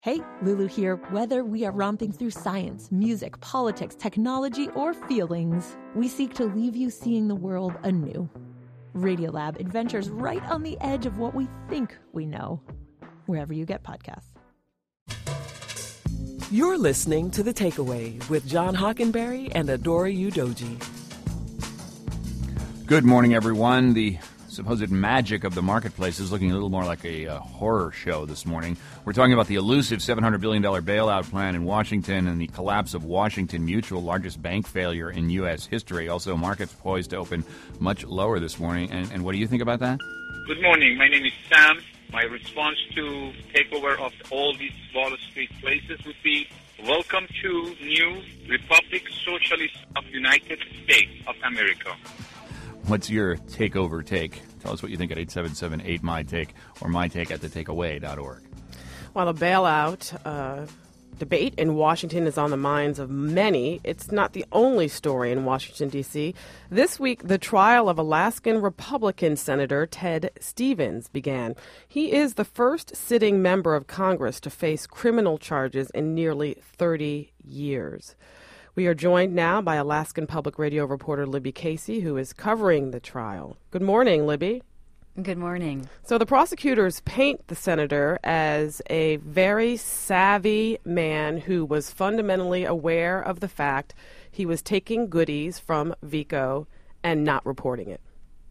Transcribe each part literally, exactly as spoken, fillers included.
Hey, Lulu here. Whether we are romping through science, music, politics, technology, or feelings, we seek to leave you seeing the world anew. Radiolab adventures right on the edge of what we think we know, wherever you get podcasts. You're listening to The Takeaway with John Hockenberry and Adora Udoji. Good morning, everyone. The supposed magic of the marketplace is looking a little more like a uh, horror show this morning. We're talking about the elusive seven hundred billion dollars bailout plan in Washington and the collapse of Washington Mutual, largest bank failure in U S history. Also, markets poised to open much lower this morning. And, and what do you think about that? Good morning. My name is Sam. My response to takeover of all these Wall Street places would be, welcome to new Republic Socialist of United States of America. What's your takeover take? Tell us what you think at eight seven seven eight my take or my take at the takeaway dot org. While the bailout uh, debate in Washington is on the minds of many, it's not the only story in Washington, D C. This week, the trial of Alaskan Republican Senator Ted Stevens began. He is the first sitting member of Congress to face criminal charges in nearly thirty years. We are joined now by Alaskan Public Radio reporter Libby Casey, who is covering the trial. Good morning, Libby. Good morning. So the prosecutors paint the senator as a very savvy man who was fundamentally aware of the fact he was taking goodies from Veeco and not reporting it.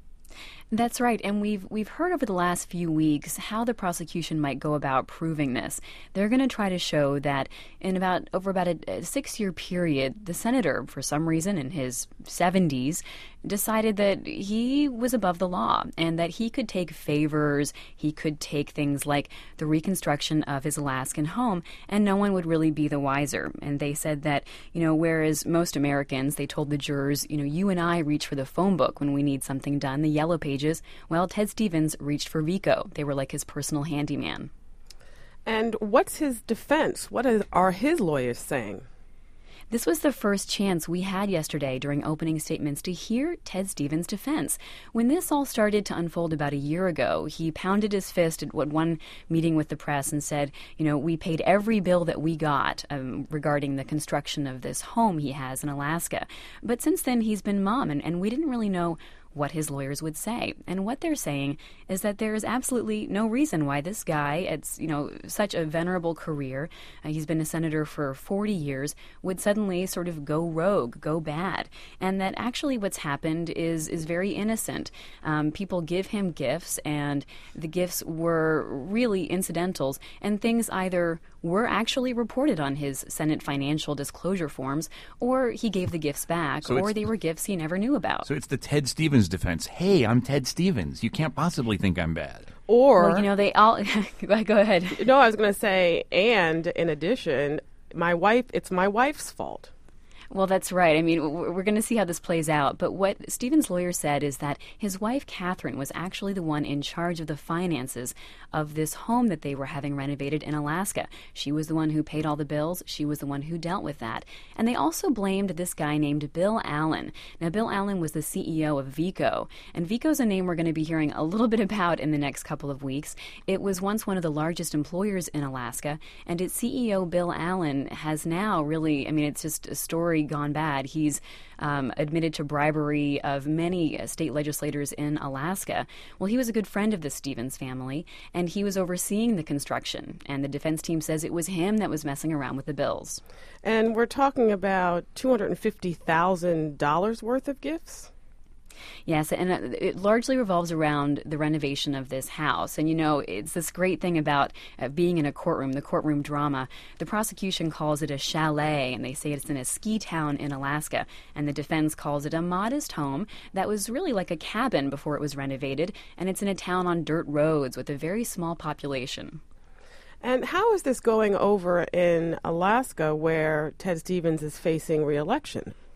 That's right, and we've we've heard over the last few weeks how the prosecution might go about proving this. They're going to try to show that in about over about a, a six-year period, the senator, for some reason in his seventies, decided that he was above the law and that he could take favors, he could take things like the reconstruction of his Alaskan home, and no one would really be the wiser. And they said that, you know, whereas most Americans, they told the jurors, you know, you and I reach for the phone book when we need something done, the yellow pages, well, Ted Stevens reached for Veeco. They were like his personal handyman. And what's his defense? What is, are his lawyers saying? This was the first chance we had yesterday during opening statements to hear Ted Stevens' defense. When this all started to unfold about a year ago, he pounded his fist at what one meeting with the press and said, you know, we paid every bill that we got um, regarding the construction of this home he has in Alaska. But since then, he's been mum, and, and we didn't really know what his lawyers would say. And what they're saying is that there is absolutely no reason why this guy, it's, you know, such a venerable career, uh, he's been a senator for forty years, would suddenly sort of go rogue, go bad. And that actually what's happened is is very innocent. Um, people give him gifts, and the gifts were really incidentals, and things either were actually reported on his Senate financial disclosure forms, or he gave the gifts back, so or they were gifts he never knew about. So it's the Ted Stevens defense. Hey, I'm Ted Stevens. You can't possibly think I'm bad. Or, well, you know, they all... Go ahead. No, I was going to say, and in addition, my wife, it's my wife's fault. Well, that's right. I mean, we're going to see how this plays out. But what Stevens' lawyer said is that his wife, Catherine, was actually the one in charge of the finances of this home that they were having renovated in Alaska. She was the one who paid all the bills. She was the one who dealt with that. And they also blamed this guy named Bill Allen. Now, Bill Allen was the C E O of Veeco. And Veeco's a name we're going to be hearing a little bit about in the next couple of weeks. It was once one of the largest employers in Alaska. And its C E O, Bill Allen, has now really, I mean, it's just a story gone bad. He's um, admitted to bribery of many uh, state legislators in Alaska. Well, he was a good friend of the Stevens family, and he was overseeing the construction. And the defense team says it was him that was messing around with the bills. And we're talking about two hundred fifty thousand dollars worth of gifts? Yes, and it largely revolves around the renovation of this house. And, you know, it's this great thing about uh, being in a courtroom, the courtroom drama. The prosecution calls it a chalet, and they say it's in a ski town in Alaska. And the defense calls it a modest home that was really like a cabin before it was renovated. And it's in a town on dirt roads with a very small population. And how is this going over in Alaska where Ted Stevens is facing re-election?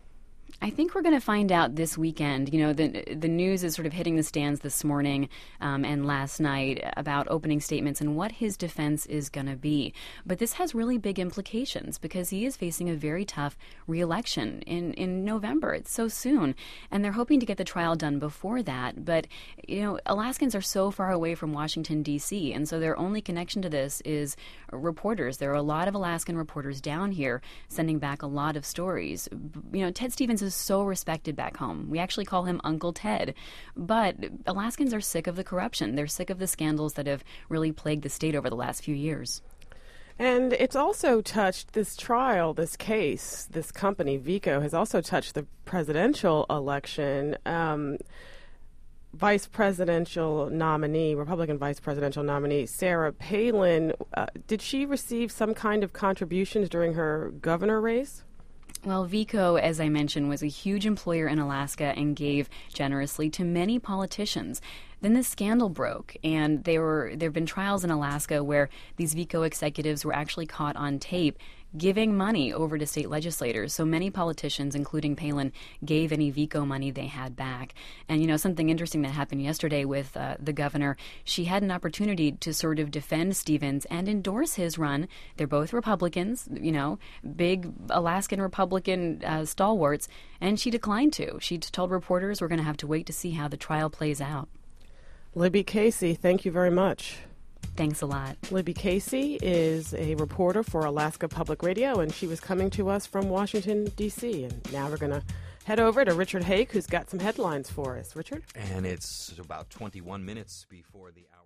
I think we're going to find out this weekend. You know, the the news is sort of hitting the stands this morning um, and last night about opening statements and what his defense is going to be. But this has really big implications because he is facing a very tough re-election in, in November. It's so soon. And they're hoping to get the trial done before that. But, you know, Alaskans are so far away from Washington, D C, and so their only connection to this is reporters. There are a lot of Alaskan reporters down here sending back a lot of stories. You know, Ted Stevens is so respected back home. We actually call him Uncle Ted. But Alaskans are sick of the corruption. They're sick of the scandals that have really plagued the state over the last few years. And it's also touched this trial, this case, this company, Veeco, has also touched the presidential election. Um, Vice presidential nominee, Republican vice presidential nominee, Sarah Palin, uh, did she receive some kind of contributions during her governor race? Well, Veeco, as I mentioned, was a huge employer in Alaska and gave generously to many politicians. Then this scandal broke, and there were there have been trials in Alaska where these Veeco executives were actually caught on tape giving money over to state legislators. So many politicians, including Palin, gave any Veeco money they had back. And, you know, something interesting that happened yesterday with uh, the governor, she had an opportunity to sort of defend Stevens and endorse his run. They're both Republicans, you know, big Alaskan Republican uh, stalwarts, and she declined to. She told reporters we're going to have to wait to see how the trial plays out. Libby Casey, thank you very much. Thanks a lot. Libby Casey is a reporter for Alaska Public Radio, and she was coming to us from Washington, D C. And now we're going to head over to Richard Hake, who's got some headlines for us. Richard? And it's about twenty-one minutes before the hour.